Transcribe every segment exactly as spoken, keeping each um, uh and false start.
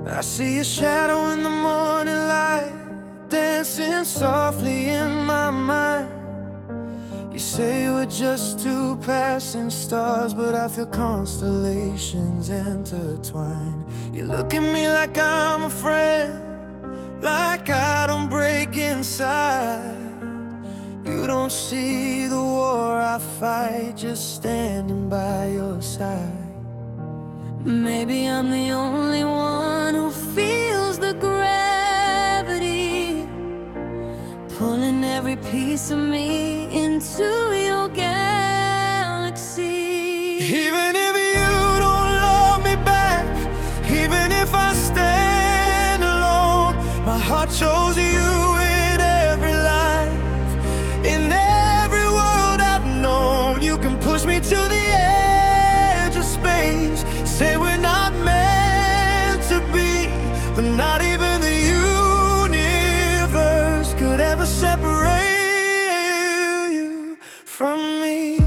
I see a shadow in the morning light, dancing softly in my mind. You say we're just two passing stars, but I feel constellations intertwined. You look at me like I'm a friend, like I don't break inside. You don't see the war I fight, just standing by your side. Maybe I'm the only one who feels the gravity, pulling every piece of me into your galaxy. Even if you don't love me back, even if I stand alone, my heart chose you in every life, in every world I've known. You can push me to the edge of space, say we're not meant to be, but not even the universe could ever separate you from me.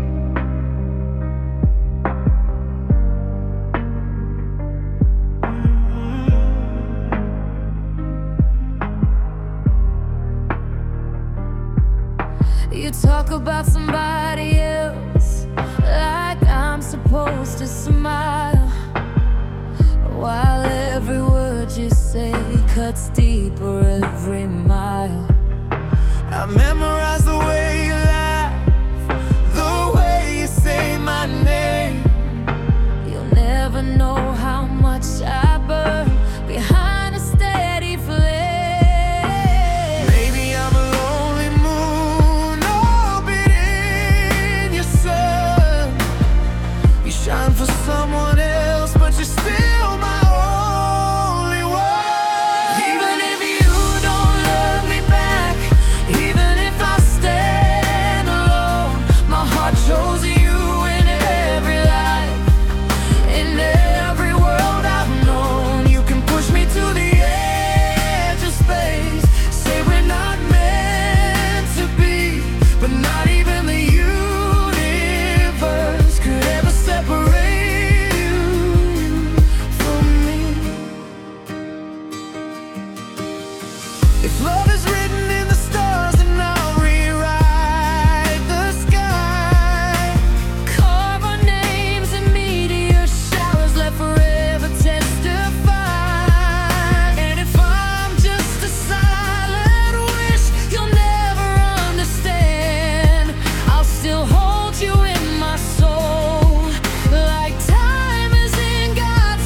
You talk about somebody else like I'm supposed to smile, while every word you say cuts deeper every mile. I memorize the way you laugh, the way you say my name. You'll never know how much I burn behind a steady flame. Maybe I'm a lonely moon orbiting your sun. You shine for someone else, but you're still my only one. Even if you don't love me back, even if I stand alone, my heart chose you in every life, in every world I've known. You can push me to the edge of space, say we're not meant to be, but not even the universe could ever separate you from me. If love is written in the stars, then I'll rewrite the sky. Carve our names in meteor showers, let forever testify. And if I'm just a silent wish you'll never understand, I'll still hold you in my soul, like time is in God's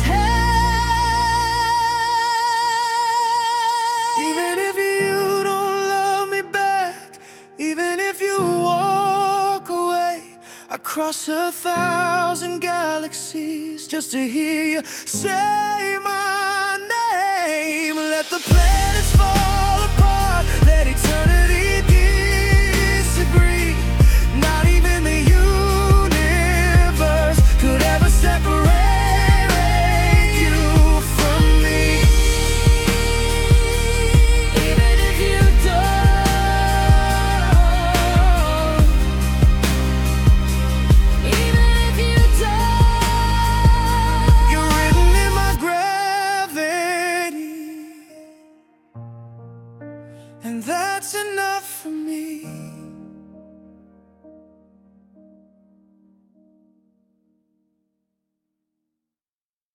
hand. Even if you don't love me back, even if you walk away, I cross a thousand galaxies just to hear you say my name. Let the planets fall apart, let eternity disagree. Not even the universe could ever separate you from me. Even if you don't, even if you don't, You're written in my gravity, and that's enough for me.